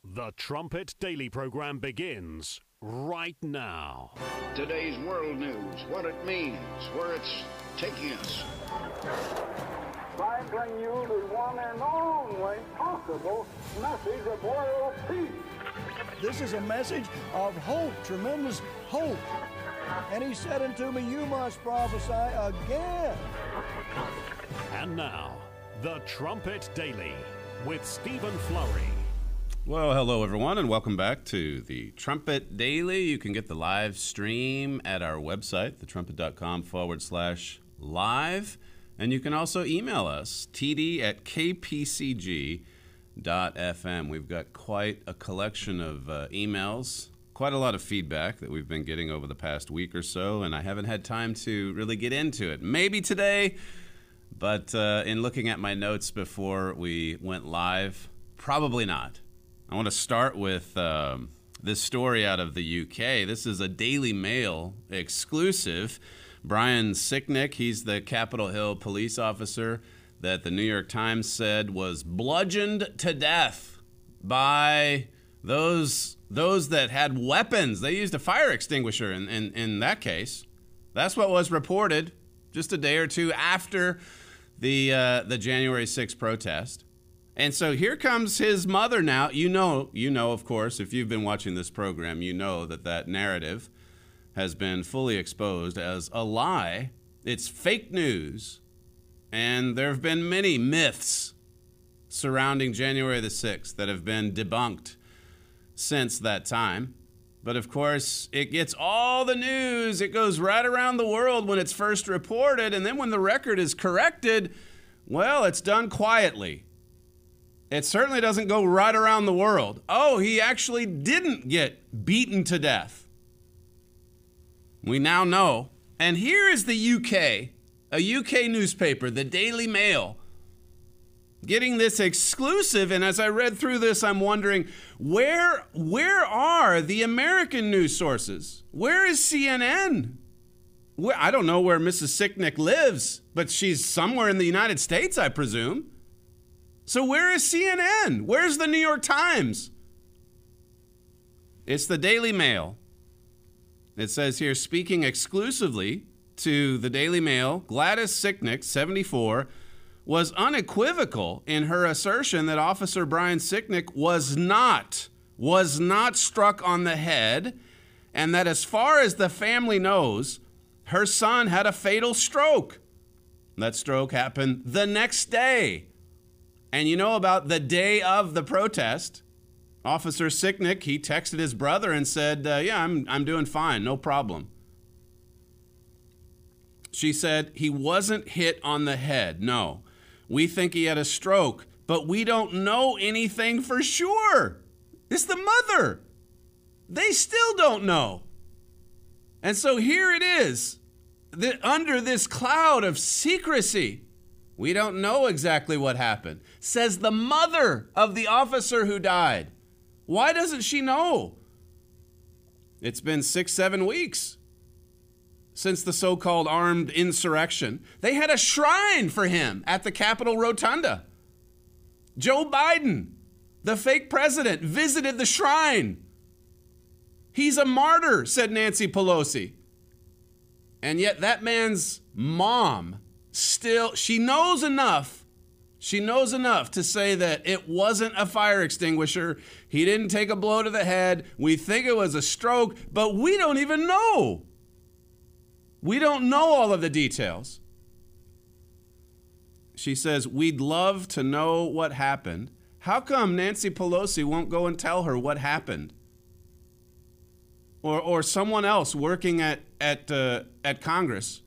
The Trumpet Daily program begins right now. Today's world news, what it means, where it's taking us. I bring you the one and only possible message of world peace. This is a message of hope, tremendous hope. And he said unto me, you must prophesy again. And now, The Trumpet Daily with Stephen Flurry. Well, hello, everyone, and welcome back to the Trumpet Daily. You can get the live stream at our website, thetrumpet.com/live. And you can also email us, td@kpcg.fm. We've got quite a collection of emails, quite a lot of feedback that we've been getting over the past week or so, and I haven't had time to really get into it. Maybe today, but in looking at my notes before we went live, probably not. I want to start with this story out of the UK. This is a Daily Mail exclusive. Brian Sicknick, he's the Capitol Hill police officer that the New York Times said was bludgeoned to death by those that had weapons. They used a fire extinguisher in that case. That's what was reported just a day or two after the January 6th protest. And so here comes his mother now. You know, of course, if you've been watching this program, you know that narrative has been fully exposed as a lie. It's fake news. And there have been many myths surrounding January the 6th that have been debunked since that time. But of course, it gets all the news. It goes right around the world when it's first reported. And then when the record is corrected, well, it's done quietly. It certainly doesn't go right around the world. Oh, he actually didn't get beaten to death. We now know. And here is the UK, a UK newspaper, the Daily Mail, getting this exclusive. And as I read through this, I'm wondering, where are the American news sources? Where is CNN? I don't know where Mrs. Sicknick lives, but she's somewhere in the United States, I presume. So where is CNN? Where's the New York Times? It's the Daily Mail. It says here, speaking exclusively to the Daily Mail, Gladys Sicknick, 74, was unequivocal in her assertion that Officer Brian Sicknick was not struck on the head, and that as far as the family knows, her son had a fatal stroke. That stroke happened the next day. And you know about the day of the protest, Officer Sicknick, he texted his brother and said, yeah, I'm doing fine, no problem. She said he wasn't hit on the head. No, we think he had a stroke, but we don't know anything for sure. It's the mother. They still don't know. And so here it is, under this cloud of secrecy. We don't know exactly what happened, says the mother of the officer who died. Why doesn't she know? It's been 6-7 weeks since the so-called armed insurrection. They had a shrine for him at the Capitol Rotunda. Joe Biden, the fake president, visited the shrine. He's a martyr, said Nancy Pelosi. And yet that man's mom still, she knows enough to say that it wasn't a fire extinguisher. He didn't take a blow to the head. We think it was a stroke, but we don't even know. We don't know all of the details. She says, we'd love to know what happened. How come Nancy Pelosi won't go and tell her what happened? Or someone else working at Congress?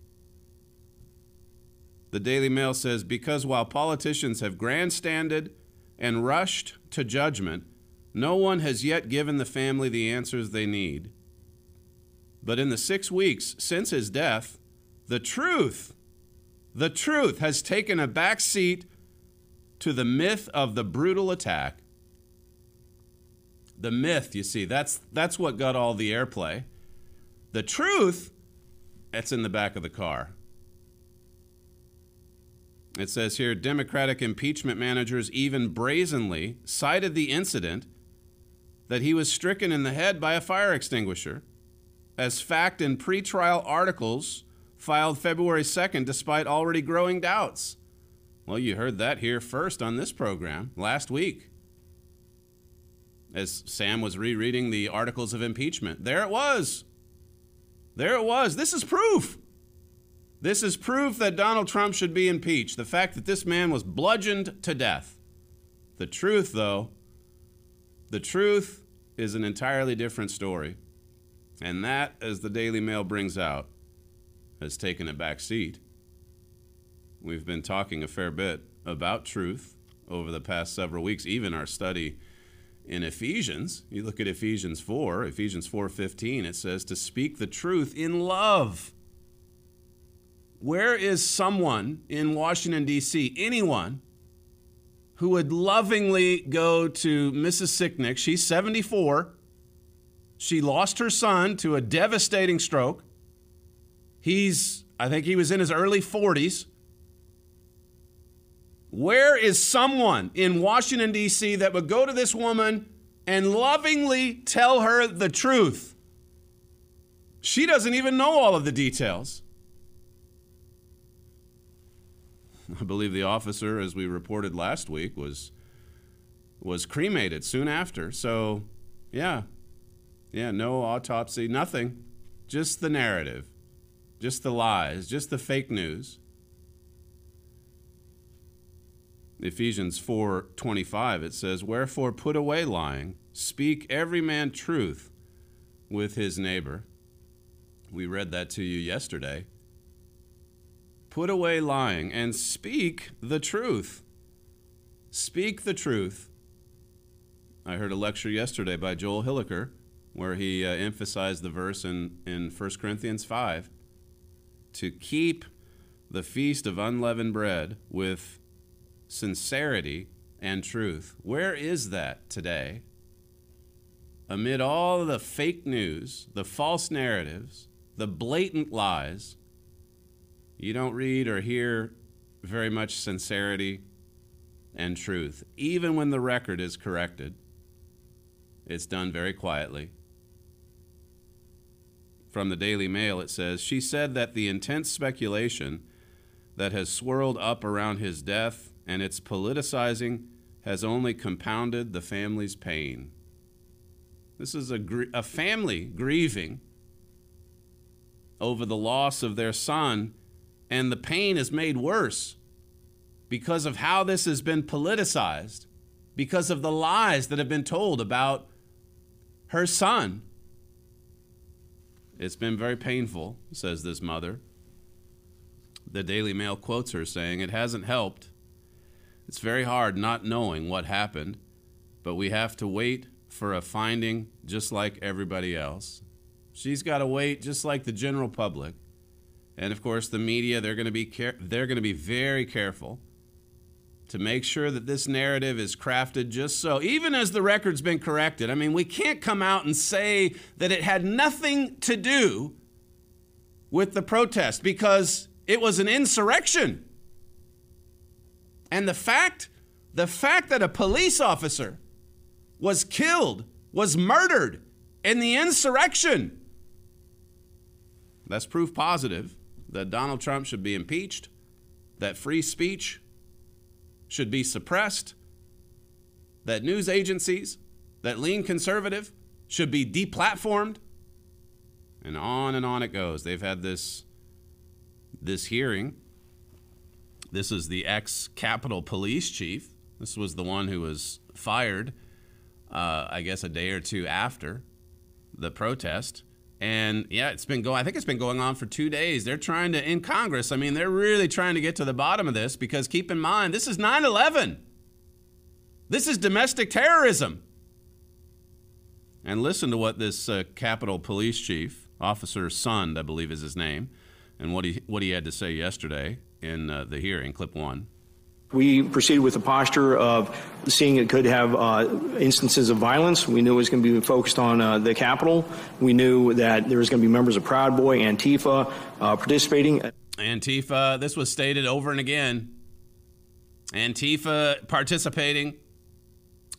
The Daily Mail says, because while politicians have grandstanded and rushed to judgment, no one has yet given the family the answers they need. But in the 6 weeks since his death, the truth has taken a back seat to the myth of the brutal attack. The myth, you see, that's what got all the airplay. The truth, that's in the back of the car. It says here, Democratic impeachment managers even brazenly cited the incident that he was stricken in the head by a fire extinguisher as fact in pretrial articles filed February 2nd, despite already growing doubts. Well, you heard that here first on this program last week, as Sam was rereading the articles of impeachment. There it was. There it was. This is proof. This is proof that Donald Trump should be impeached. The fact that this man was bludgeoned to death. The truth, though, the truth is an entirely different story. And that, as the Daily Mail brings out, has taken a back seat. We've been talking a fair bit about truth over the past several weeks, even our study in Ephesians. You look at Ephesians 4:15, it says to speak the truth in love. Where is someone in Washington, D.C., anyone who would lovingly go to Mrs. Sicknick? She's 74. She lost her son to a devastating stroke. I think he was in his early 40s. Where is someone in Washington, D.C. that would go to this woman and lovingly tell her the truth? She doesn't even know all of the details. I believe the officer, as we reported last week, was cremated soon after. So, yeah, no autopsy, nothing. Just the narrative, just the lies, just the fake news. Ephesians 4:25, it says, wherefore put away lying, speak every man truth with his neighbor. We read that to you yesterday. Put away lying and speak the truth. Speak the truth. I heard a lecture yesterday by Joel Hilliker where he emphasized the verse in 1 Corinthians 5 to keep the feast of unleavened bread with sincerity and truth. Where is that today? Amid all the fake news, the false narratives, the blatant lies, you don't read or hear very much sincerity and truth. Even when the record is corrected, it's done very quietly. From the Daily Mail, it says, she said that the intense speculation that has swirled up around his death and its politicizing has only compounded the family's pain. This is a family grieving over the loss of their son, and the pain is made worse because of how this has been politicized, because of the lies that have been told about her son. It's been very painful, says this mother. The Daily Mail quotes her saying, it hasn't helped. It's very hard not knowing what happened, but we have to wait for a finding just like everybody else. She's got to wait just like the general public. And of course, the media, they're going to be very careful to make sure that this narrative is crafted just so, even as the record's been corrected. I mean, we can't come out and say that it had nothing to do with the protest because it was an insurrection. And the fact that a police officer was killed, was murdered in the insurrection, that's proof positive that Donald Trump should be impeached, that free speech should be suppressed, that news agencies that lean conservative should be deplatformed, and on it goes. They've had this hearing. This is the ex-Capitol Police chief. This was the one who was fired, I guess, a day or two after the protest. And yeah, I think it's been going on for 2 days. They're trying to, in Congress, they're really trying to get to the bottom of this because keep in mind, this is 9/11. This is domestic terrorism. And listen to what this Capitol Police chief, Officer Sund, I believe is his name, and what he had to say yesterday in the hearing, clip 1. We proceeded with the posture of seeing it could have instances of violence. We knew it was going to be focused on the Capitol. We knew that there was going to be members of Proud Boy, Antifa participating. Antifa, this was stated over and again. Antifa participating.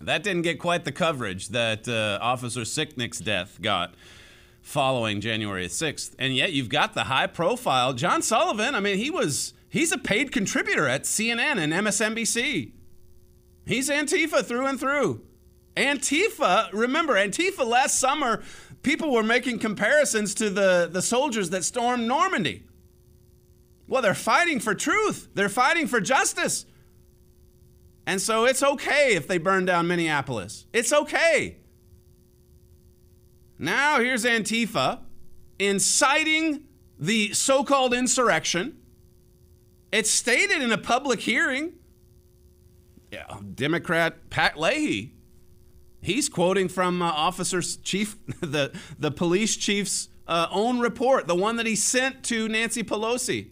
That didn't get quite the coverage that Officer Sicknick's death got following January 6th. And yet you've got the high-profile John Sullivan. I mean, he's a paid contributor at CNN and MSNBC. He's Antifa through and through. Remember, Antifa last summer, people were making comparisons to the soldiers that stormed Normandy. Well, they're fighting for truth. They're fighting for justice. And so it's okay if they burn down Minneapolis. It's okay. Now here's Antifa inciting the so-called insurrection. It's stated in a public hearing. Yeah, Democrat Pat Leahy, he's quoting from the police chief's own report, the one that he sent to Nancy Pelosi.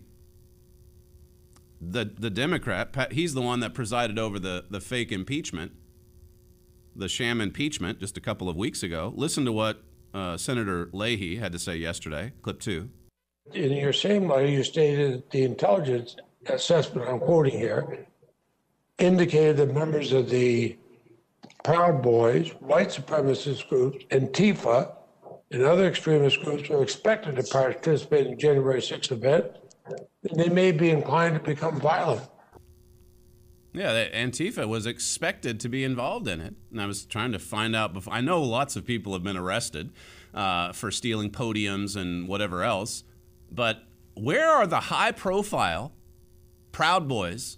The Democrat, he's the one that presided over the fake impeachment, the sham impeachment just a couple of weeks ago. Listen to what Senator Leahy had to say yesterday, clip 2. In your same letter, you stated that the intelligence assessment, I'm quoting here, indicated that members of the Proud Boys, white supremacist groups, Antifa, and other extremist groups were expected to participate in the January 6th event, and they may be inclined to become violent. Yeah, Antifa was expected to be involved in it. And I was trying to find out before. I know lots of people have been arrested for stealing podiums and whatever else. But where are the high-profile Proud Boys?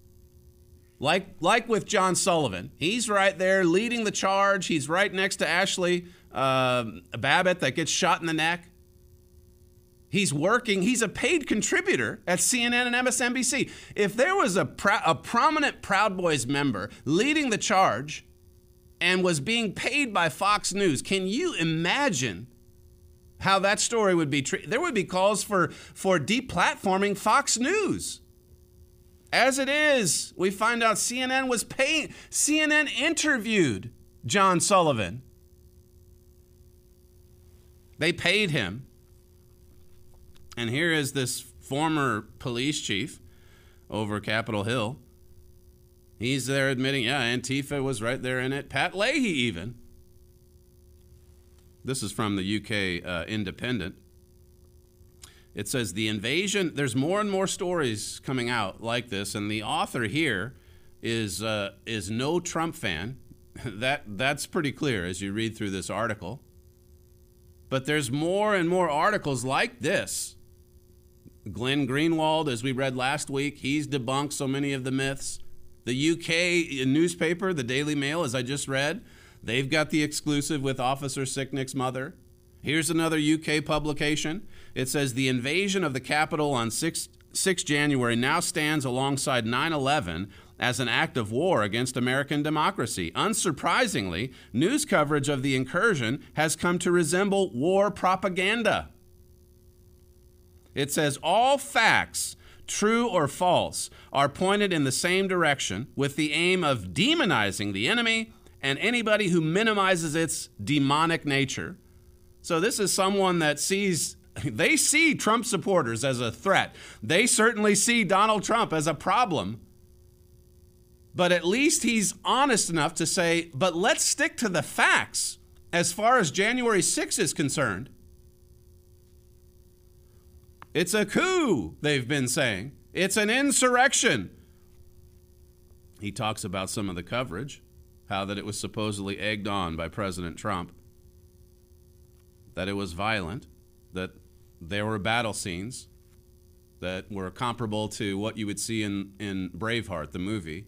Like with John Sullivan. He's right there leading the charge. He's right next to Ashley Babbitt that gets shot in the neck. He's working. He's a paid contributor at CNN and MSNBC. If there was a prominent Proud Boys member leading the charge and was being paid by Fox News, can you imagine how that story would be treated? There would be calls for deplatforming Fox News. As it is, we find out CNN was paying. CNN interviewed John Sullivan. They paid him. And here is this former police chief over Capitol Hill. He's there admitting, yeah, Antifa was right there in it. Pat Leahy even. This is from the UK Independent. It says the invasion, there's more and more stories coming out like this, and the author here is no Trump fan. That's pretty clear as you read through this article. But there's more and more articles like this. Glenn Greenwald, as we read last week, he's debunked so many of the myths. The UK newspaper, the Daily Mail, as I just read, they've got the exclusive with Officer Sicknick's mother. Here's another UK publication. It says the invasion of the Capitol on 6 January now stands alongside 9/11 as an act of war against American democracy. Unsurprisingly, news coverage of the incursion has come to resemble war propaganda. It says all facts, true or false, are pointed in the same direction with the aim of demonizing the enemy and anybody who minimizes its demonic nature. So this is someone that they see Trump supporters as a threat. They certainly see Donald Trump as a problem. But at least he's honest enough to say, but let's stick to the facts as far as January 6th is concerned. It's a coup, they've been saying. It's an insurrection. He talks about some of the coverage, how that it was supposedly egged on by President Trump, that it was violent, that there were battle scenes that were comparable to what you would see in Braveheart, the movie.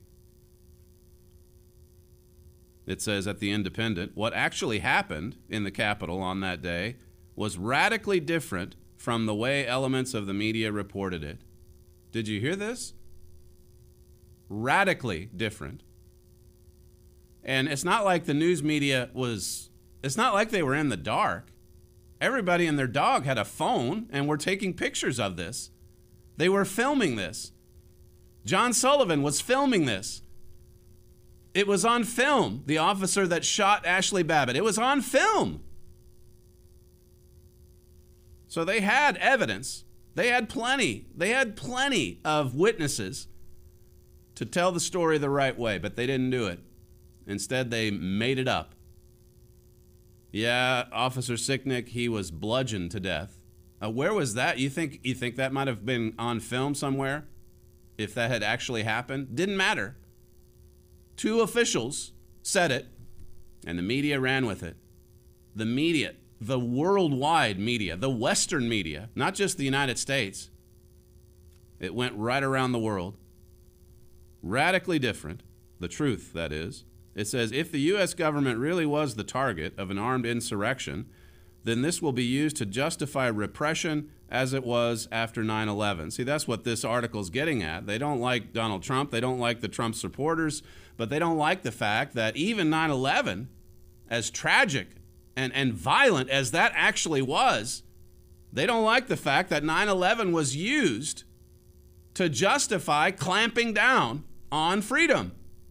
It says at the Independent, what actually happened in the Capitol on that day was radically different from the way elements of the media reported it. Did you hear this? Radically different. And it's not like the news media it's not like they were in the dark. Everybody and their dog had a phone and were taking pictures of this. They were filming this. John Sullivan was filming this. It was on film, the officer that shot Ashley Babbitt. It was on film. So they had evidence. They had plenty of witnesses to tell the story the right way, but they didn't do it. Instead, they made it up. Yeah, Officer Sicknick, he was bludgeoned to death. Where was that? You think that might have been on film somewhere? If that had actually happened? Didn't matter. 2 officials said it, and the media ran with it. The media, the worldwide media, the Western media, not just the United States. It went right around the world. Radically different. The truth, that is. It says, if the U.S. government really was the target of an armed insurrection, then this will be used to justify repression as it was after 9/11. See, that's what this article's getting at. They don't like Donald Trump. They don't like the Trump supporters, but they don't like the fact that even 9/11, as tragic and violent as that actually was, they don't like the fact that 9/11 was used to justify clamping down on freedom,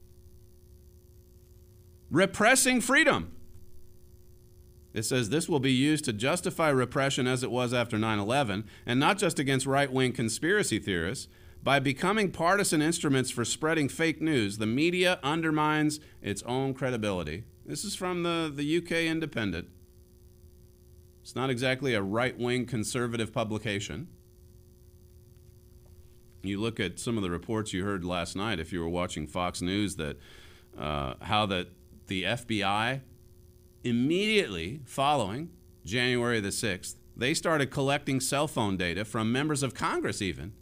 repressing freedom. It says this will be used to justify repression as it was after 9/11, and not just against right-wing conspiracy theorists. By becoming partisan instruments for spreading fake news, the media undermines its own credibility. This is from the UK Independent. It's not exactly a right-wing conservative publication. You look at some of the reports you heard last night, if you were watching Fox News, that how that the FBI, immediately following January the 6th, they started collecting cell phone data from members of Congress even.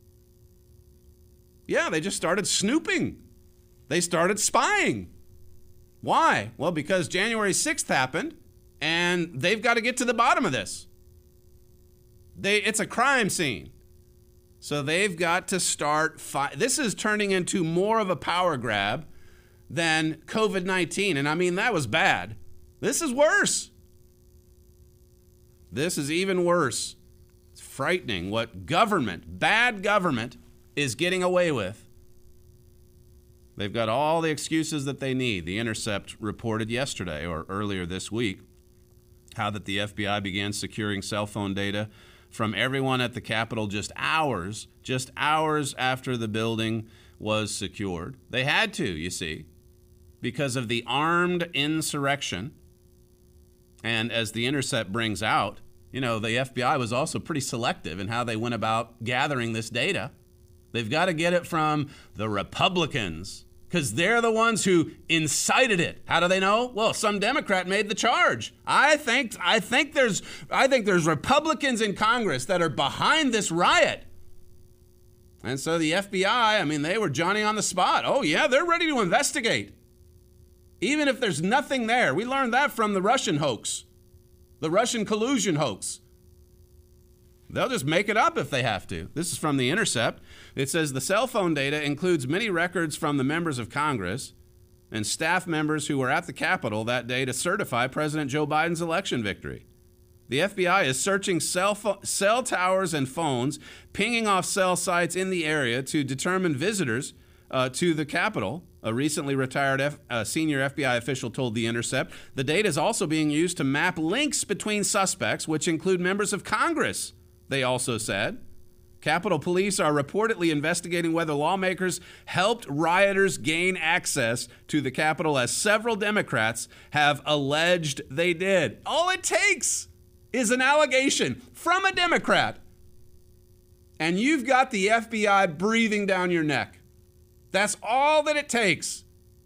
Yeah, they just started snooping. They started spying. Why? Well, because January 6th happened, and they've got to get to the bottom of this. It's a crime scene. So they've got to start this is turning into more of a power grab than COVID-19. And I mean, that was bad. This is worse. This is even worse. It's frightening what bad government, is getting away with. They've got all the excuses that they need. The Intercept reported yesterday or earlier this week how that the FBI began securing cell phone data from everyone at the Capitol just hours after the building was secured. They had to, you see, because of the armed insurrection. And as the Intercept brings out, the FBI was also pretty selective in how they went about gathering this data. They've got to get it from the Republicans because they're the ones who incited it. How do they know? Well, some Democrat made the charge. I think there's Republicans in Congress that are behind this riot. And so the FBI, they were Johnny on the spot. Oh yeah, they're ready to investigate. Even if there's nothing there. We learned that from the Russian hoax, the Russian collusion hoax. They'll just make it up if they have to. This is from The Intercept. It says the cell phone data includes many records from the members of Congress and staff members who were at the Capitol that day to certify President Joe Biden's election victory. The FBI is searching cell towers and phones, pinging off cell sites in the area to determine visitors to the Capitol. A recently retired senior FBI official told The Intercept the data is also being used to map links between suspects, which include members of Congress, they also said. Capitol Police are reportedly investigating whether lawmakers helped rioters gain access to the Capitol, as several Democrats have alleged they did. All it takes is an allegation from a Democrat, and you've got the FBI breathing down your neck. That's all that it takes.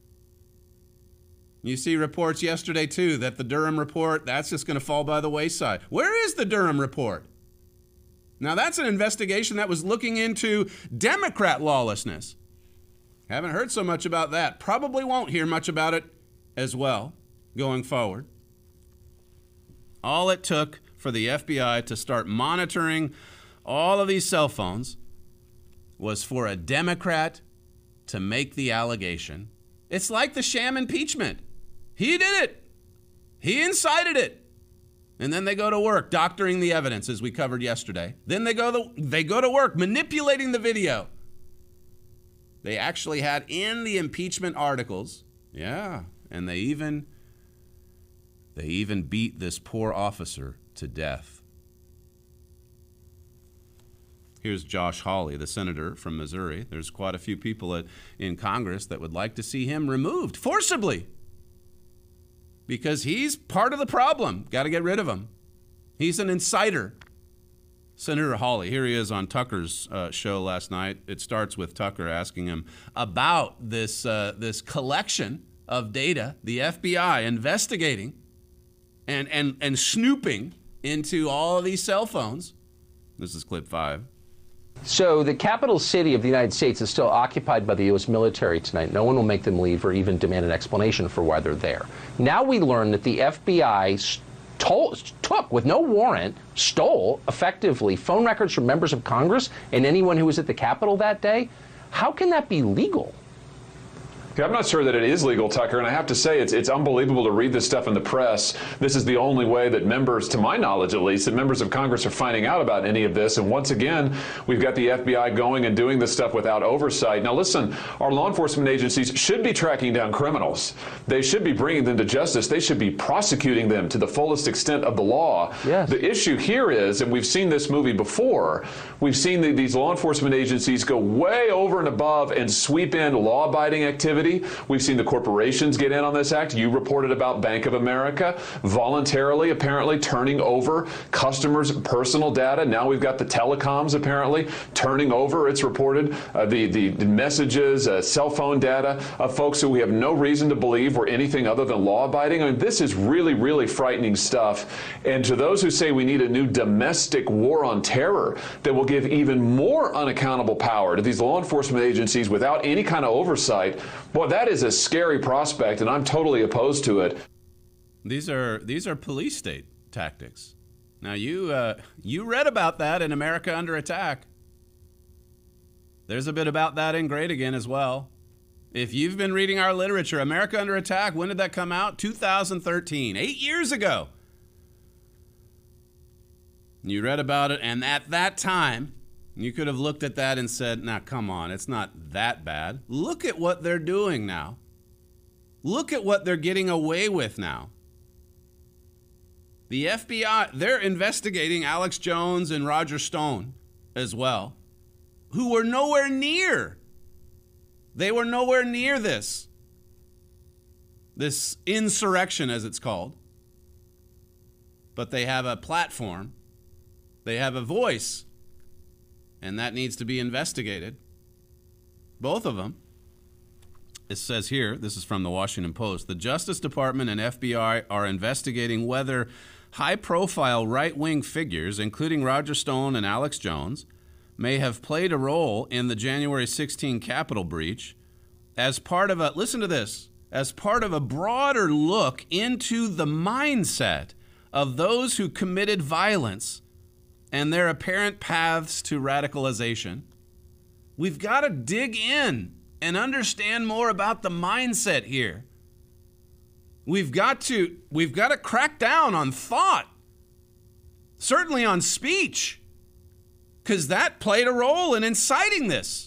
You see reports yesterday, too, that the Durham report, that's just going to fall by the wayside. Where is the Durham report? Now, that's an investigation that was looking into Democrat lawlessness. Haven't heard so much about that. Probably won't hear much about it as well going forward. All it took for the FBI to start monitoring all of these cell phones was for a Democrat to make the allegation. It's like the sham impeachment. He did it. He incited it. And then they go to work doctoring the evidence, as we covered yesterday. Then they go to work manipulating the video. They actually had in the impeachment articles, yeah, and they even beat this poor officer to death. Here's Josh Hawley, the senator from Missouri. There's quite a few people in Congress that would like to see him removed forcibly because he's part of the problem. Got to get rid of him. He's an insider. Senator Hawley, here he is on Tucker's show last night. It starts with Tucker asking him about this collection of data, the FBI investigating and snooping into all of these cell phones. This is clip 5. So the capital city of the United States is still occupied by the U.S. military tonight. No one will make them leave or even demand an explanation for why they're there. Now we learn that the FBI took, with no warrant, stole, effectively, phone records from members of Congress and anyone who was at the Capitol that day. How can that be legal? I'm not sure that it is legal, Tucker, and I have to say it's unbelievable to read this stuff in the press. This is the only way that members, to my knowledge at least, that members of Congress are finding out about any of this. And once again, we've got the FBI going and doing this stuff without oversight. Now listen, our law enforcement agencies should be tracking down criminals. They should be bringing them to justice. They should be prosecuting them to the fullest extent of the law. Yes. The issue here is, and we've seen this movie before, we've seen these law enforcement agencies go way over and above and sweep in law-abiding activity. We've seen the corporations get in on this act. You reported about Bank of America voluntarily, apparently, turning over customers' personal data. Now we've got the telecoms, apparently, turning over, it's reported, the messages, cell phone data of folks who we have no reason to believe were anything other than law-abiding. I mean, this is really, really frightening stuff. And to those who say we need a new domestic war on terror that will give even more unaccountable power to these law enforcement agencies without any kind of oversight, boy, that is a scary prospect, and I'm totally opposed to it. These are police state tactics. Now, you read about that in America Under Attack. There's a bit about that in Great Again as well. If you've been reading our literature, America Under Attack, when did that come out? 2013, 8 years ago. You read about it, and at that time, you could have looked at that and said, nah, come on, it's not that bad. Look at what they're doing now. Look at what they're getting away with now. The FBI, they're investigating Alex Jones and Roger Stone as well, who were nowhere near. They were nowhere near this insurrection, as it's called. But they have a platform. They have a voice. And that needs to be investigated. Both of them. It says here, this is from the Washington Post, the Justice Department and FBI are investigating whether high-profile right-wing figures, including Roger Stone and Alex Jones, may have played a role in the January 16 Capitol breach as part of a, listen to this, as part of a broader look into the mindset of those who committed violence and their apparent paths to radicalization. We've got to dig in and understand more about the mindset here. We've got to crack down on thought, certainly on speech, because that played a role in inciting this.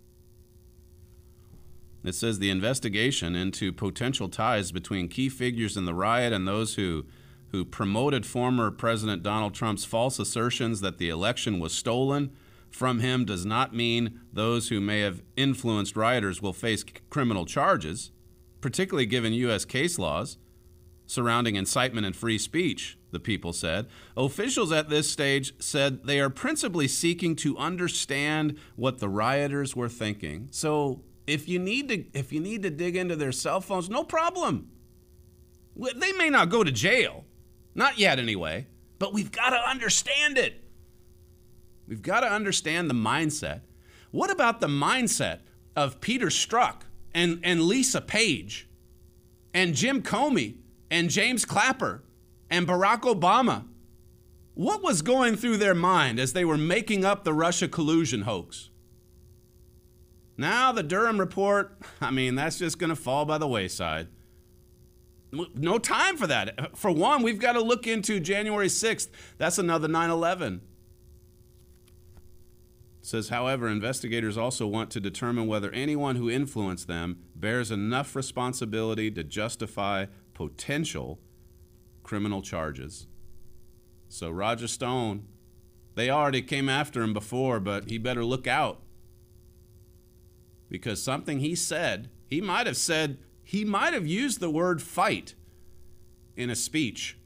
It says the investigation into potential ties between key figures in the riot and those who promoted former President Donald Trump's false assertions that the election was stolen from him does not mean those who may have influenced rioters will face criminal charges, particularly given U.S. case laws surrounding incitement and free speech, the people said. Officials at this stage said they are principally seeking to understand what the rioters were thinking. So if you need to dig into their cell phones, no problem. They may not go to jail. Not yet, anyway. But we've got to understand it. We've got to understand the mindset. What about the mindset of Peter Strzok and Lisa Page and Jim Comey and James Clapper and Barack Obama? What was going through their mind as they were making up the Russia collusion hoax? Now the Durham report, that's just going to fall by the wayside. No time for that. For one, we've got to look into January 6th. That's another 9/11. It says, however, investigators also want to determine whether anyone who influenced them bears enough responsibility to justify potential criminal charges. So Roger Stone They already came after him before, but he better look out. Because something he said, he might have used the word fight in a speech.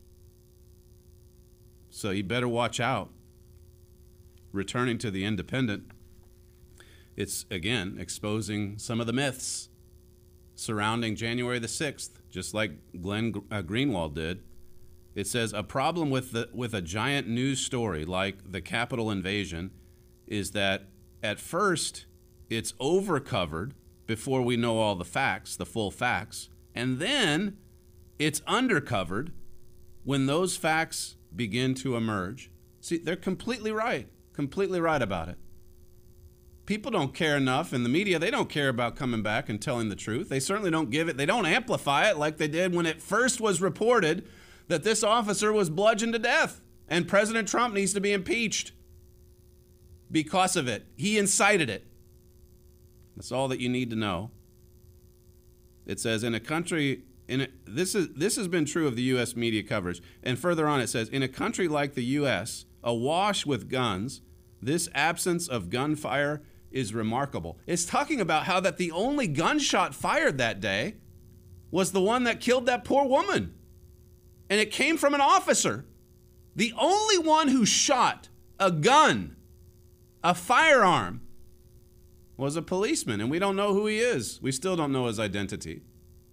So he better watch out. Returning to the Independent, it's, again, exposing some of the myths surrounding January the 6th, just like Glenn Greenwald did. It says, a problem with a giant news story like the Capitol invasion is that at first it's overcovered before we know all the facts, the full facts, and then it's undercovered when those facts begin to emerge. See, they're completely right about it. People don't care enough in the media. They don't care about coming back and telling the truth. They certainly don't give it. They don't amplify it like they did when it first was reported that this officer was bludgeoned to death and President Trump needs to be impeached because of it. He incited it. That's all that you need to know. It says in a country, this has been true of the U.S. media coverage. And further on it says, in a country like the U.S., awash with guns, this absence of gunfire is remarkable. It's talking about how that the only gunshot fired that day was the one that killed that poor woman. And it came from an officer. The only one who shot a gun, a firearm, was a policeman. And we don't know who he is. We still don't know his identity.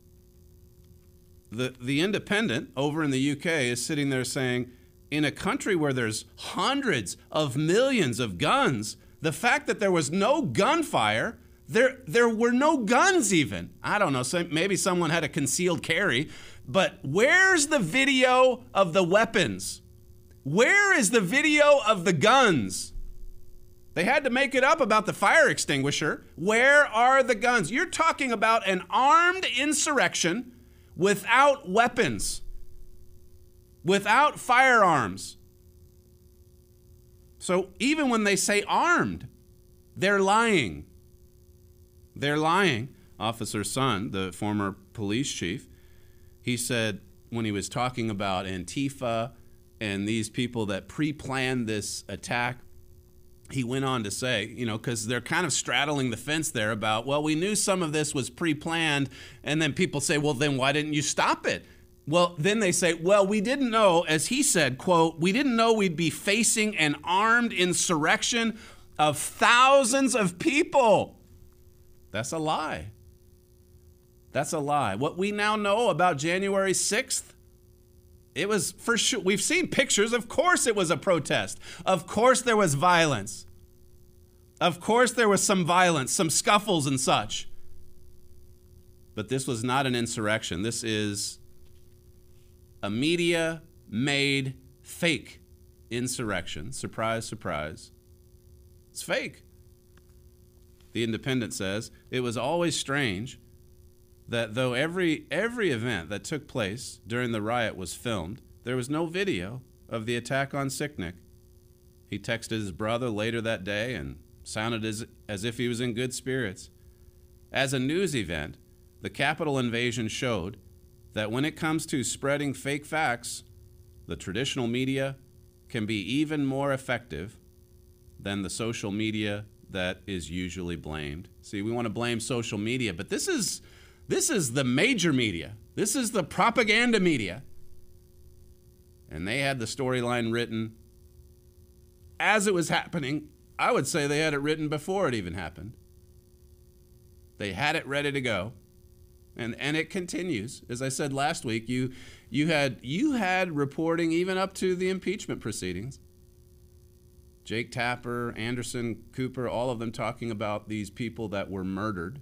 The Independent over in the UK is sitting there saying, in a country where there's hundreds of millions of guns, the fact that there was no gunfire, there were no guns even. I don't know, maybe someone had a concealed carry, but where's the video of the weapons? Where is the video of the guns? They had to make it up about the fire extinguisher. Where are the guns? You're talking about an armed insurrection without weapons, without firearms. So even when they say armed, they're lying. They're lying. Officer Sun, the former police chief, he said when he was talking about Antifa and these people that pre-planned this attack, he went on to say, because they're kind of straddling the fence there about, well, we knew some of this was pre-planned, and then people say, well, then why didn't you stop it? Well, then they say, well, we didn't know, as he said, quote, we didn't know we'd be facing an armed insurrection of thousands of people. That's a lie. That's a lie. What we now know about January 6th, it was for sure. We've seen pictures. Of course it was a protest. Of course there was violence. Of course there was some violence, some scuffles and such. But this was not an insurrection. This is a media-made fake insurrection. Surprise, surprise. It's fake. The Independent says, it was always strange that though every event that took place during the riot was filmed, there was no video of the attack on Sicknick. He texted his brother later that day and sounded as if he was in good spirits. As a news event, the Capitol invasion showed that when it comes to spreading fake facts, the traditional media can be even more effective than the social media that is usually blamed. See, we want to blame social media, but this is the major media. This is the propaganda media. And they had the storyline written as it was happening. I would say they had it written before it even happened. They had it ready to go. And it continues. As I said last week, you had reporting even up to the impeachment proceedings. Jake Tapper, Anderson Cooper, all of them talking about these people that were murdered.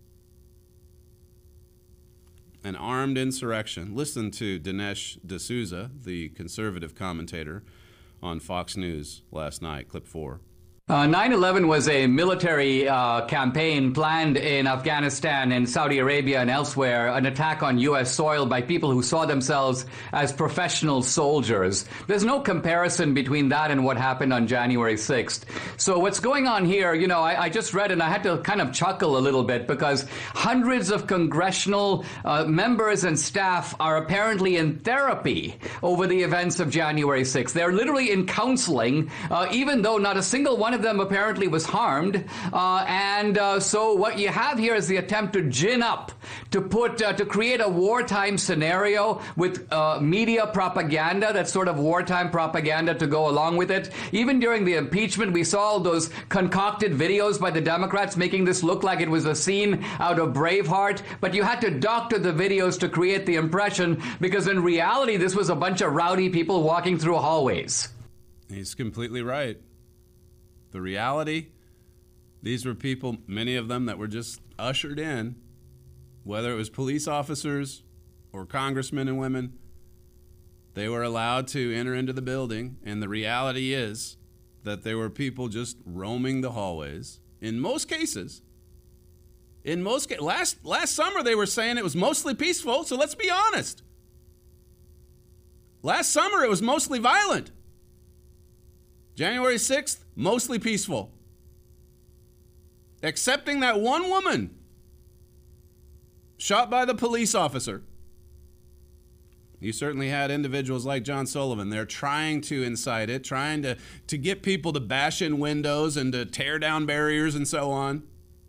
An armed insurrection. Listen to Dinesh D'Souza, the conservative commentator on Fox News last night, clip 4. 9/11 was a military campaign planned in Afghanistan and Saudi Arabia and elsewhere, an attack on U.S. soil by people who saw themselves as professional soldiers. There's no comparison between that and what happened on January 6th. So what's going on here, you know, I just read and I had to kind of chuckle a little bit because hundreds of congressional members and staff are apparently in therapy over the events of January 6th. They're literally in counseling, even though not a single one of them apparently was harmed. So what you have here is the attempt to gin up, to create a wartime scenario with media propaganda, that sort of wartime propaganda to go along with it. Even during the impeachment, we saw all those concocted videos by the Democrats making this look like it was a scene out of Braveheart, but you had to doctor the videos to create the impression, because in reality, this was a bunch of rowdy people walking through hallways. He's completely right. The reality, these were people, many of them, that were just ushered in, whether it was police officers or congressmen and women. They were allowed to enter into the building, and the reality is that there were people just roaming the hallways. In most cases, last summer they were saying it was mostly peaceful, so let's be honest. Last summer it was mostly violent. January 6th, mostly peaceful. Excepting that one woman shot by the police officer. You certainly had individuals like John Sullivan there trying to incite it, trying to get people to bash in windows and to tear down barriers and so on.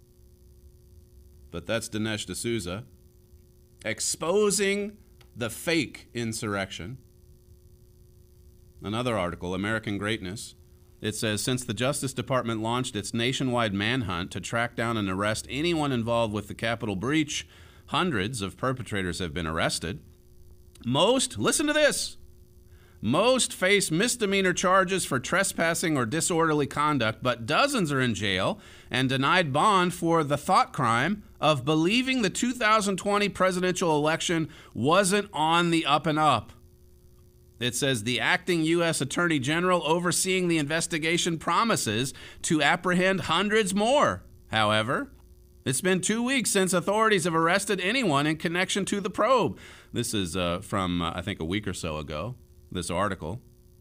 But that's Dinesh D'Souza exposing the fake insurrection. Another article, American Greatness. It says, since the Justice Department launched its nationwide manhunt to track down and arrest anyone involved with the Capitol breach, hundreds of perpetrators have been arrested. Listen to this, most face misdemeanor charges for trespassing or disorderly conduct, but dozens are in jail and denied bond for the thought crime of believing the 2020 presidential election wasn't on the up and up. It says the acting U.S. Attorney General overseeing the investigation promises to apprehend hundreds more. However, it's been 2 weeks since authorities have arrested anyone in connection to the probe. This is from, I think, a week or so ago, this article.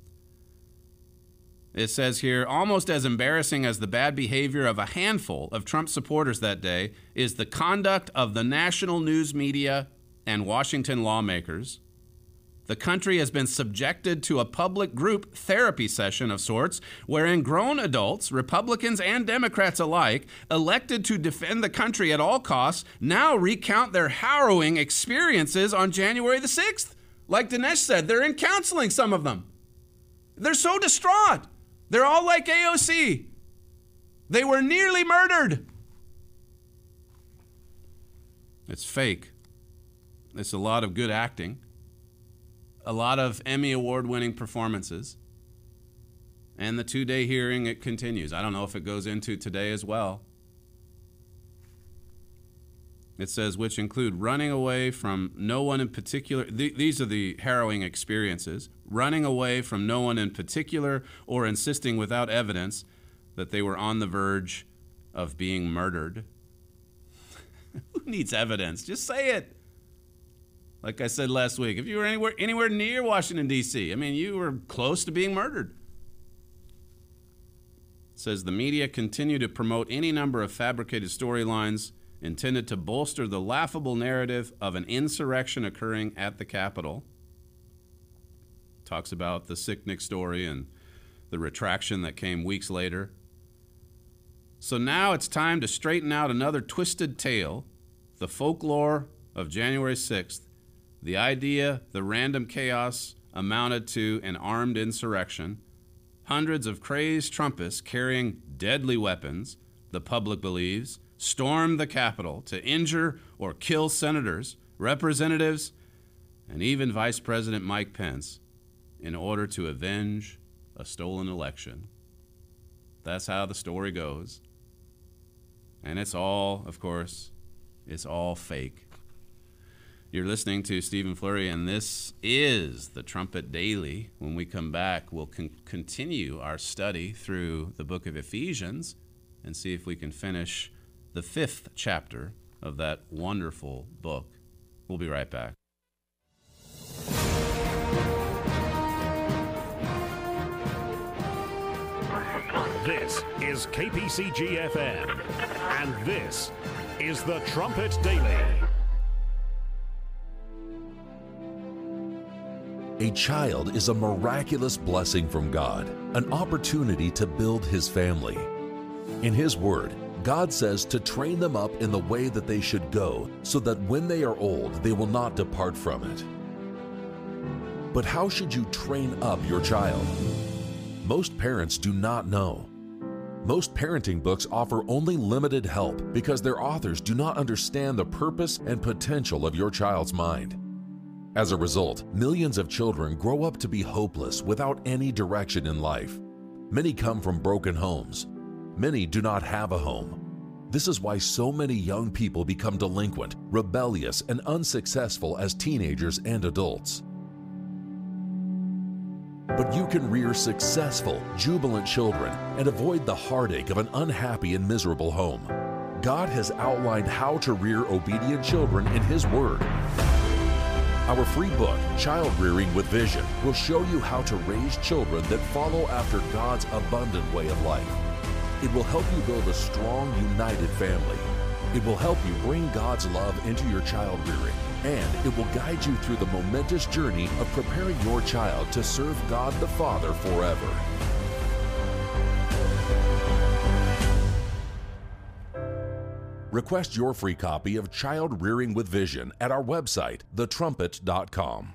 It says here, almost as embarrassing as the bad behavior of a handful of Trump supporters that day is the conduct of the national news media and Washington lawmakers. The country has been subjected to a public group therapy session of sorts, wherein grown adults, Republicans and Democrats alike, elected to defend the country at all costs, now recount their harrowing experiences on January the 6th. Like Dinesh said, they're in counseling, some of them. They're so distraught. They're all like AOC. They were nearly murdered. It's fake. It's a lot of good acting. A lot of Emmy Award-winning performances. And the 2-day hearing, it continues. I don't know if it goes into today as well. It says, which include running away from no one in particular. These are the harrowing experiences. Running away from no one in particular or insisting without evidence that they were on the verge of being murdered. Who needs evidence? Just say it. Like I said last week, if you were anywhere near Washington, D.C., I mean, you were close to being murdered. It says the media continue to promote any number of fabricated storylines intended to bolster the laughable narrative of an insurrection occurring at the Capitol. Talks about the Sicknick story and the retraction that came weeks later. So now it's time to straighten out another twisted tale, the folklore of January 6th. The idea, the random chaos amounted to an armed insurrection. Hundreds of crazed Trumpists carrying deadly weapons, the public believes, stormed the Capitol to injure or kill senators, representatives, and even Vice President Mike Pence in order to avenge a stolen election. That's how the story goes. And it's all, of course, it's all fake. You're listening to Stephen Flurry, and this is the Trumpet Daily. When we come back, we'll continue our study through the book of Ephesians and see if we can finish the 5th chapter of that wonderful book. We'll be right back. This is KPCG-FM, and this is the Trumpet Daily. A child is a miraculous blessing from God, an opportunity to build His family. In His Word, God says to train them up in the way that they should go, so that when they are old, they will not depart from it. But how should you train up your child? Most parents do not know. Most parenting books offer only limited help because their authors do not understand the purpose and potential of your child's mind. As a result, millions of children grow up to be hopeless without any direction in life. Many come from broken homes. Many do not have a home. This is why so many young people become delinquent, rebellious, and unsuccessful as teenagers and adults. But you can rear successful, jubilant children and avoid the heartache of an unhappy and miserable home. God has outlined how to rear obedient children in His Word. Our free book, Child Rearing with Vision, will show you how to raise children that follow after God's abundant way of life. It will help you build a strong, united family. It will help you bring God's love into your child rearing, and it will guide you through the momentous journey of preparing your child to serve God the Father forever. Request your free copy of Child Rearing with Vision at our website, thetrumpet.com.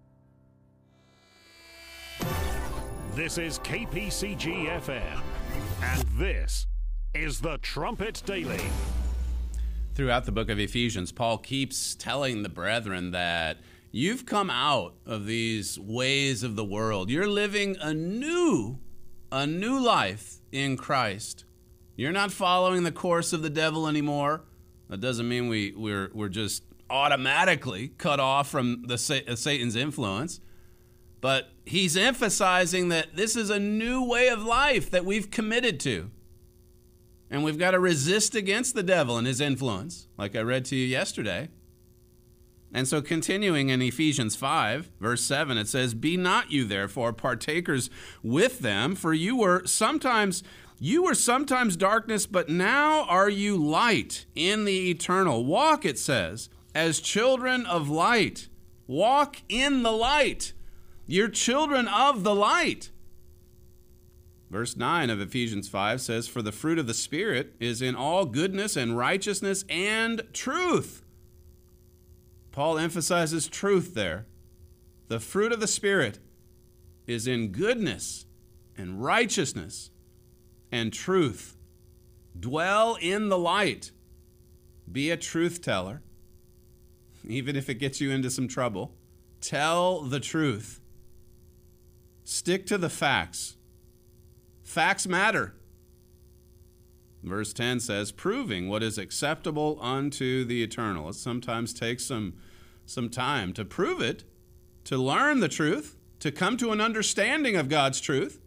This is KPCG-FM, and this is the Trumpet Daily. Throughout the book of Ephesians, Paul keeps telling the brethren that you've come out of these ways of the world. You're living a new life in Christ. You're not following the course of the devil anymore. That doesn't mean we're just automatically cut off from Satan's influence. But he's emphasizing that this is a new way of life that we've committed to. And we've got to resist against the devil and his influence, like I read to you yesterday. And so continuing in Ephesians 5, verse 7, it says, "Be not you therefore partakers with them, for you were sometimes darkness, but now are you light in the eternal. Walk," it says, "as children of light." Walk in the light. You're children of the light. Verse 9 of Ephesians 5 says, "For the fruit of the Spirit is in all goodness and righteousness and truth." Paul emphasizes truth there. The fruit of the Spirit is in goodness and righteousness and truth. Dwell in the light. Be a truth teller, even if it gets you into some trouble. Tell the truth. Stick to the facts. Facts matter. Verse 10 says, "Proving what is acceptable unto the eternal." It sometimes takes some time to prove it, to learn the truth, to come to an understanding of God's truth.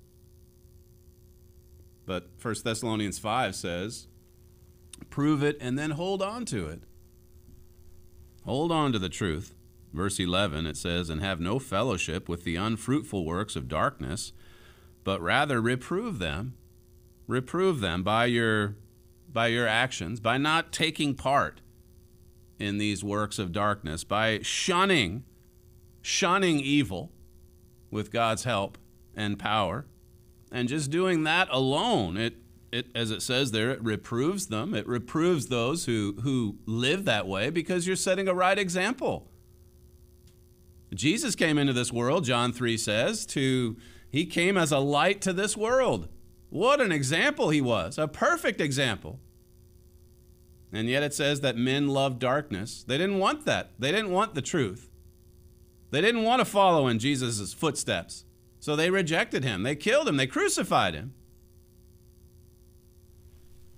But 1 Thessalonians 5 says, prove it and then hold on to it. Hold on to the truth. Verse 11, it says, "And have no fellowship with the unfruitful works of darkness, but rather reprove them." Reprove them by your actions, by not taking part in these works of darkness, by shunning evil with God's help and power. And just doing that alone, it as it says there, it reproves them. It reproves those who live that way, because you're setting a right example. Jesus came into this world, John 3 says, he came as a light to this world. What an example he was, a perfect example. And yet it says that men loved darkness. They didn't want that. They didn't want the truth. They didn't want to follow in Jesus' footsteps. So they rejected him. They killed him. They crucified him.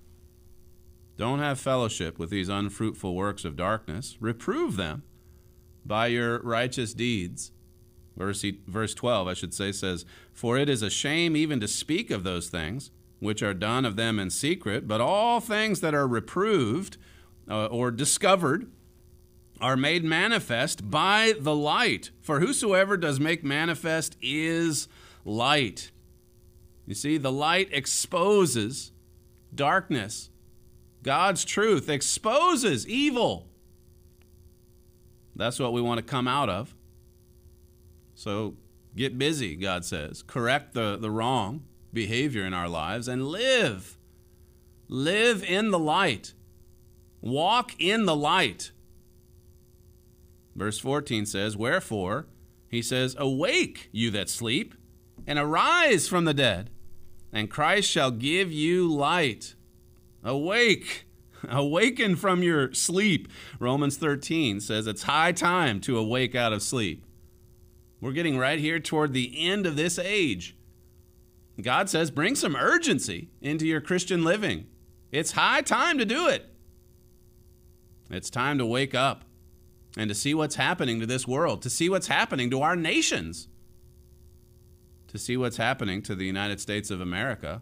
Don't have fellowship with these unfruitful works of darkness. Reprove them. by your righteous deeds. Verse 12, I should say, says, for it is a shame even to speak of those things which are done of them in secret, but all things that are reproved or discovered are made manifest by the light. For whosoever does make manifest is light. You see, the light exposes darkness. God's truth exposes evil. That's what we want to come out of. So get busy, God says. Correct the wrong behavior in our lives and live. Live in the light. Walk in the light. Verse 14 says, wherefore, he says, awake, you that sleep, and arise from the dead, and Christ shall give you light. Awake. Awaken from your sleep. Romans 13 says it's high time to awake out of sleep. We're getting right here toward the end of this age. God says, bring some urgency into your Christian living. It's high time to do it. It's time to wake up and to see what's happening to this world, to see what's happening to our nations, to see what's happening to the United States of America.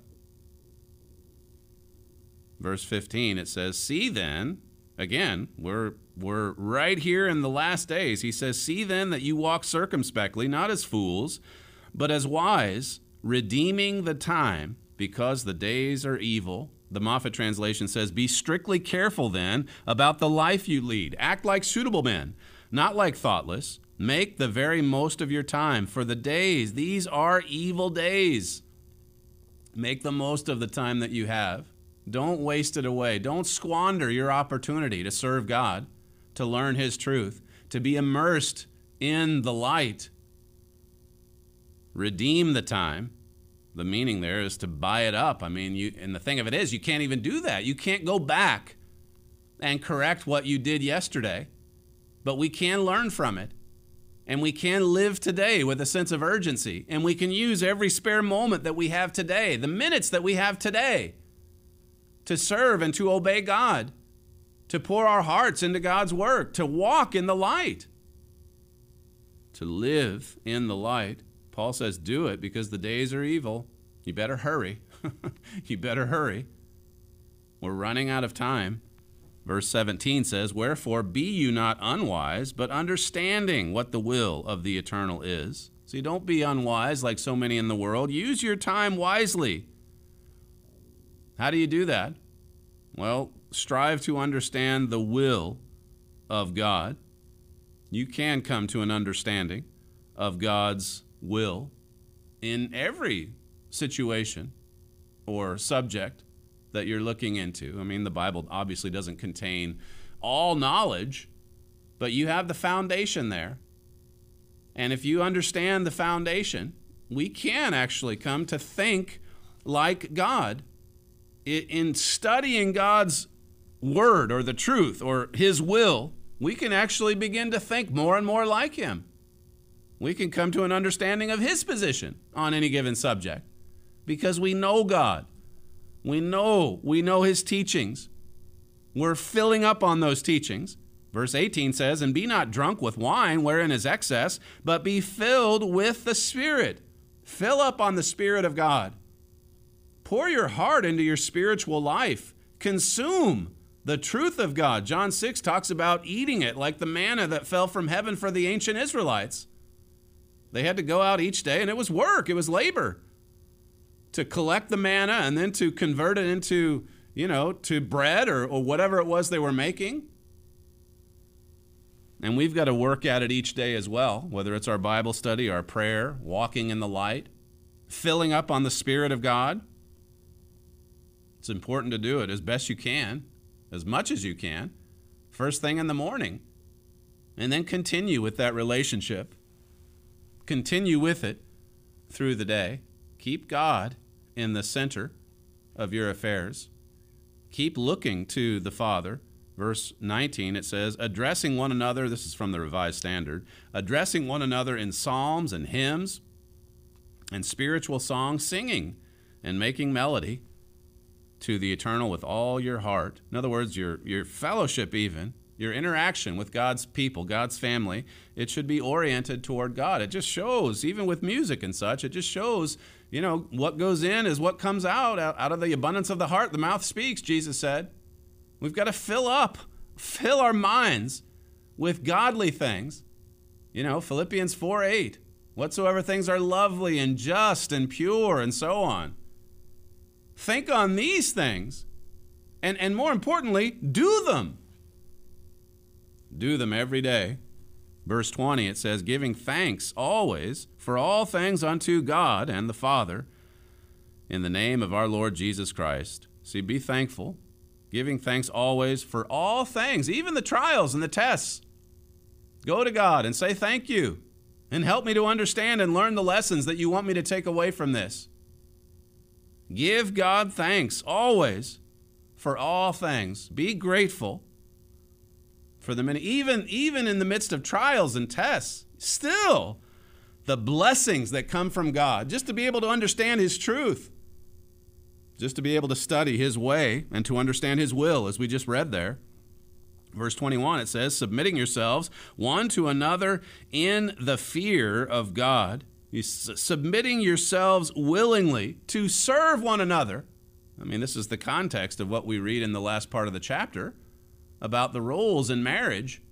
Verse 15, it says, see then, again, we're right here in the last days. He says, see then that you walk circumspectly, not as fools, but as wise, redeeming the time, because the days are evil. The Moffat translation says, be strictly careful then about the life you lead. Act like suitable men, not like thoughtless. Make the very most of your time, for the days, these are evil days. Make the most of the time that you have. Don't waste it away. Don't squander your opportunity to serve God, to learn His truth, to be immersed in the light. Redeem the time. The meaning there is to buy it up. I mean, and the thing of it is, you can't even do that. You can't go back and correct what you did yesterday, but we can learn from it. And we can live today with a sense of urgency. And we can use every spare moment that we have today, the minutes that we have today, to serve and to obey God, to pour our hearts into God's work, to walk in the light, to live in the light. Paul says, do it because the days are evil. You better hurry. You better hurry. We're running out of time. Verse 17 says, wherefore be you not unwise, but understanding what the will of the eternal is. See, don't be unwise like so many in the world. Use your time wisely. How do you do that? Well, strive to understand the will of God. You can come to an understanding of God's will in every situation or subject that you're looking into. I mean, the Bible obviously doesn't contain all knowledge, but you have the foundation there. And if you understand the foundation, we can actually come to think like God. In studying God's word or the truth or His will, we can actually begin to think more and more like Him. We can come to an understanding of His position on any given subject because we know God. We know His teachings. We're filling up on those teachings. Verse 18 says, and be not drunk with wine wherein is excess, but be filled with the Spirit. Fill up on the Spirit of God. Pour your heart into your spiritual life. Consume the truth of God. John 6 talks about eating it like the manna that fell from heaven for the ancient Israelites. They had to go out each day, and it was work. It was labor to collect the manna and then to convert it into, to bread or whatever it was they were making. And we've got to work at it each day as well, whether it's our Bible study, our prayer, walking in the light, filling up on the Spirit of God. It's important to do it as best you can, as much as you can, first thing in the morning, and then continue with that relationship. Continue with it through the day. Keep God in the center of your affairs. Keep looking to the Father. Verse 19, it says, addressing one another, this is from the Revised Standard, addressing one another in psalms and hymns and spiritual songs, singing and making melody to the eternal with all your heart. In other words, your fellowship even your interaction with God's people, God's family, it should be oriented toward God. It just shows, even with music and such, it just shows, what goes in is what comes out of the abundance of the heart. The mouth speaks, Jesus said. We've got to fill our minds with godly things. Philippians 4:8, whatsoever things are lovely and just and pure and so on. Think on these things, and more importantly, do them. Do them every day. Verse 20, it says, giving thanks always for all things unto God and the Father in the name of our Lord Jesus Christ. See, be thankful. Giving thanks always for all things, even the trials and the tests. Go to God and say thank you and help me to understand and learn the lessons that you want me to take away from this. Give God thanks always for all things. Be grateful for the many, even in the midst of trials and tests, still the blessings that come from God, just to be able to understand His truth, just to be able to study His way and to understand His will, as we just read there. Verse 21, it says, submitting yourselves one to another in the fear of God. Submitting yourselves willingly to serve one another. I mean, this is the context of what we read in the last part of the chapter about the roles in marriage.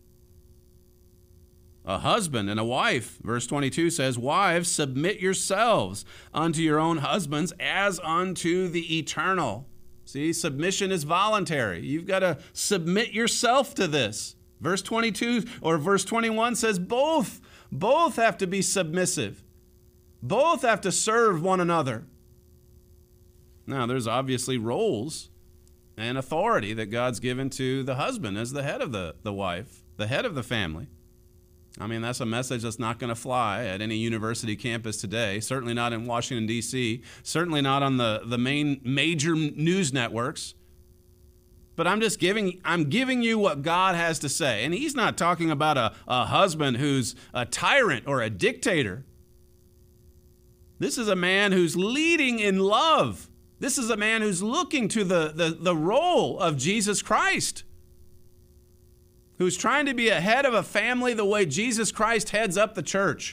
A husband and a wife. Verse 22 says, wives, submit yourselves unto your own husbands as unto the eternal. See, submission is voluntary. You've got to submit yourself to this. Verse 22 or verse 21 says both have to be submissive. Both have to serve one another. Now, there's obviously roles and authority that God's given to the husband as the head of the wife, the head of the family. I mean, that's a message that's not going to fly at any university campus today, certainly not in Washington, D.C., certainly not on the major news networks. But I'm giving you what God has to say. And He's not talking about a husband who's a tyrant or a dictator. This is a man who's leading in love. This is a man who's looking to the role of Jesus Christ, who's trying to be a head of a family the way Jesus Christ heads up the church.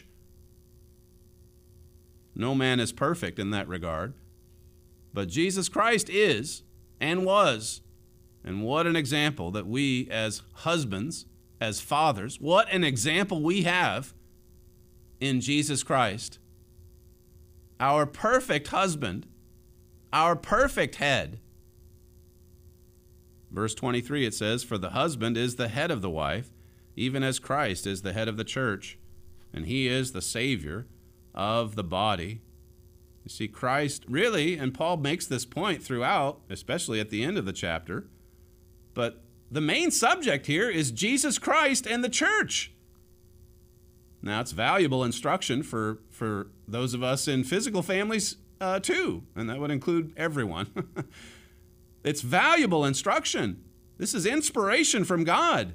No man is perfect in that regard, but Jesus Christ is and was. And what an example that we as husbands, as fathers, what an example we have in Jesus Christ. Our perfect husband, our perfect head. Verse 23, it says, for the husband is the head of the wife, even as Christ is the head of the church, and He is the Savior of the body. You see, Christ really, and Paul makes this point throughout, especially at the end of the chapter, but the main subject here is Jesus Christ and the church. Now, it's valuable instruction for those of us in physical families too, and that would include everyone. It's valuable instruction. This is inspiration from God.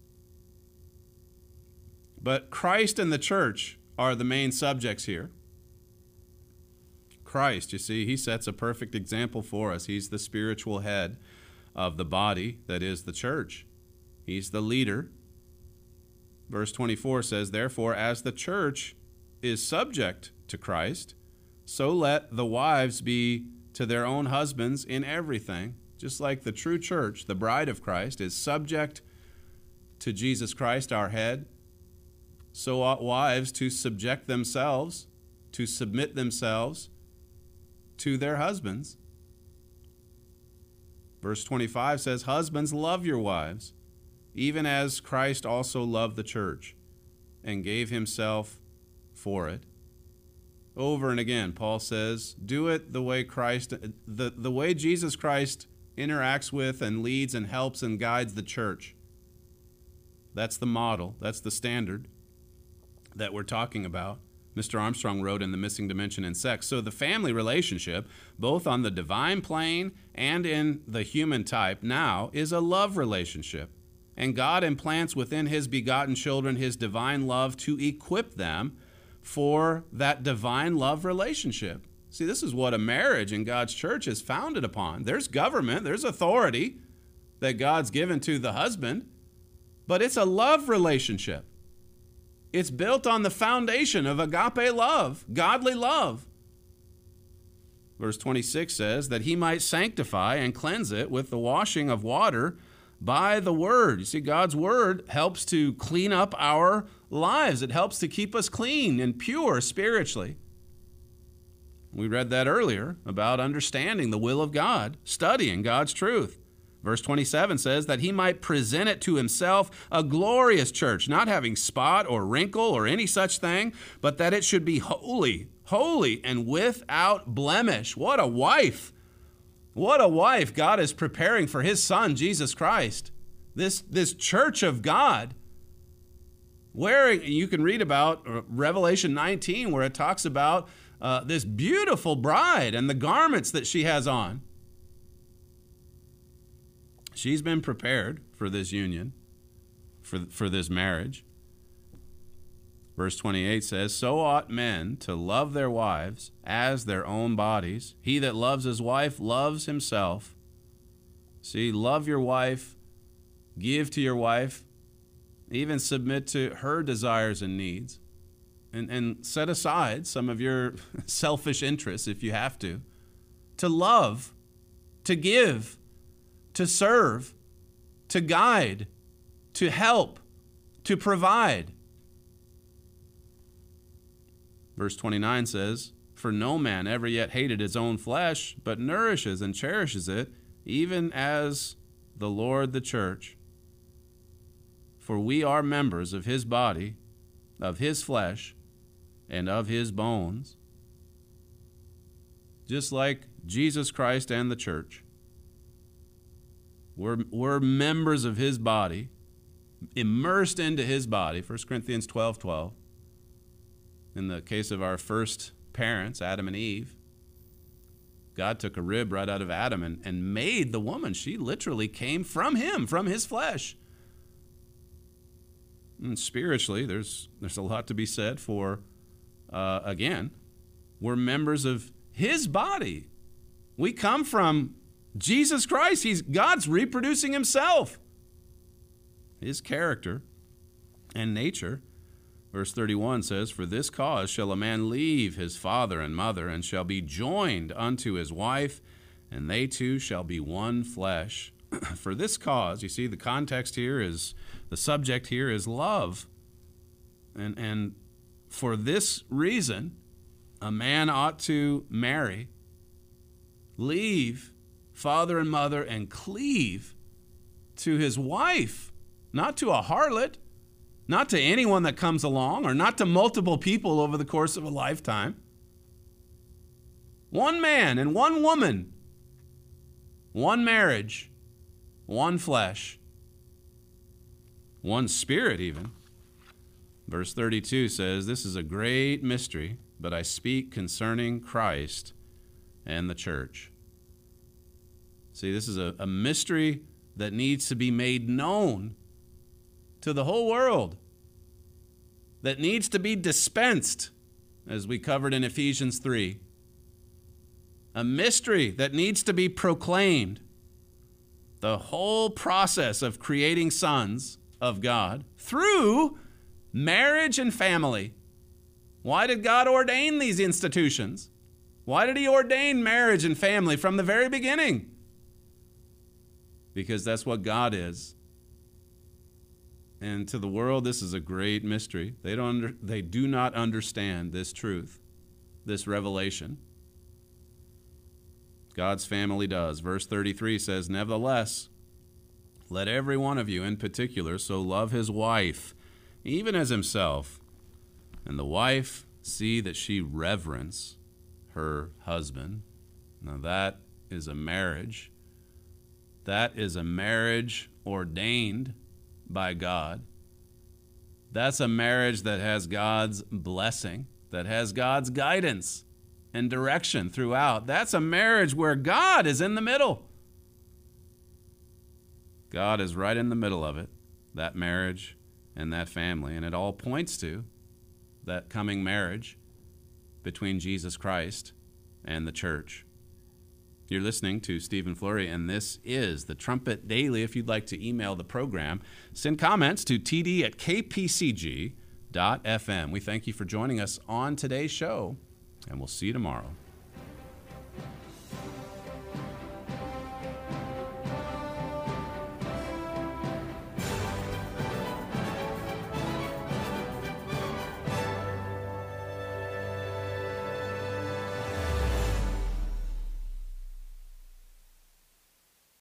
But Christ and the church are the main subjects here. Christ, you see, He sets a perfect example for us. He's the spiritual head of the body that is the church. He's the leader. Verse 24 says, therefore, as the church is subject to Christ, so let the wives be to their own husbands in everything. Just like the true church, the bride of Christ, is subject to Jesus Christ, our head, so ought wives to subject themselves, to submit themselves to their husbands. Verse 25 says, husbands, love your wives, even as Christ also loved the church and gave Himself for it. Over and again, Paul says, do it the way Christ, the way Jesus Christ interacts with and leads and helps and guides the church. That's the model. That's the standard that we're talking about. Mr. Armstrong wrote in The Missing Dimension in Sex. So the family relationship, both on the divine plane and in the human type now, is a love relationship. And God implants within His begotten children His divine love to equip them for that divine love relationship. See, this is what a marriage in God's church is founded upon. There's government, there's authority that God's given to the husband, But it's a love relationship. It's built on the foundation of agape love, godly love. Verse 26 says that he might sanctify and cleanse it with the washing of water by the word. You see, God's word helps to clean up our lives. It helps to keep us clean and pure spiritually. We read that earlier about understanding the will of God, studying God's truth. Verse 27 says that he might present it to himself a glorious church, not having spot or wrinkle or any such thing, but that it should be holy, holy, and without blemish. What a wife! What a wife God is preparing for his son, Jesus Christ. This church of God. Where you can read about Revelation 19, where it talks about this beautiful bride and the garments that she has on. She's been prepared for this union, for this marriage. Verse 28 says, so ought men to love their wives as their own bodies. He that loves his wife loves himself. See, love your wife, give to your wife, even submit to her desires and needs, and set aside some of your selfish interests if you have to love, to give, to serve, to guide, to help, to provide. Verse 29 says, for no man ever yet hated his own flesh, but nourishes and cherishes it, even as the Lord the church. For we are members of his body, of his flesh, and of his bones. Just like Jesus Christ and the church. We're members of his body, immersed into his body, 1 Corinthians 12:12. In the case of our first parents, Adam and Eve, God took a rib right out of Adam and made the woman. She literally came from him, from his flesh. And spiritually, there's a lot to be said for, again, we're members of his body. We come from Jesus Christ. God's reproducing himself. His character and nature. Verse 31 says, for this cause shall a man leave his father and mother, and shall be joined unto his wife, and they two shall be one flesh. For this cause, you see, the context here is, the subject here is love. And for this reason, a man ought to marry, leave father and mother, and cleave to his wife, not to a harlot, not to anyone that comes along, or not to multiple people over the course of a lifetime. One man and one woman, one marriage, one flesh, one spirit even. Verse 32 says, this is a great mystery, but I speak concerning Christ and the church. See, this is a mystery that needs to be made known to the whole world, that needs to be dispensed, as we covered in Ephesians 3. A mystery that needs to be proclaimed. The whole process of creating sons of God through marriage and family. Why did God ordain these institutions? Why did he ordain marriage and family from the very beginning? Because that's what God is. And to the world, this is a great mystery. They do not understand this truth, this revelation. God's family does. Verse 33 says, nevertheless, let every one of you in particular so love his wife, even as himself, and the wife see that she reverence her husband. Now that is a marriage. That is a marriage ordained by God. That's a marriage that has God's blessing, that has God's guidance and direction throughout. That's a marriage where God is in the middle. God is right in the middle of it, that marriage and that family, and it all points to that coming marriage between Jesus Christ and the church. You're listening to Stephen Flurry, and this is the Trumpet Daily. If you'd like to email the program, send comments to td@kpcg.fm. We thank you for joining us on today's show, and we'll see you tomorrow.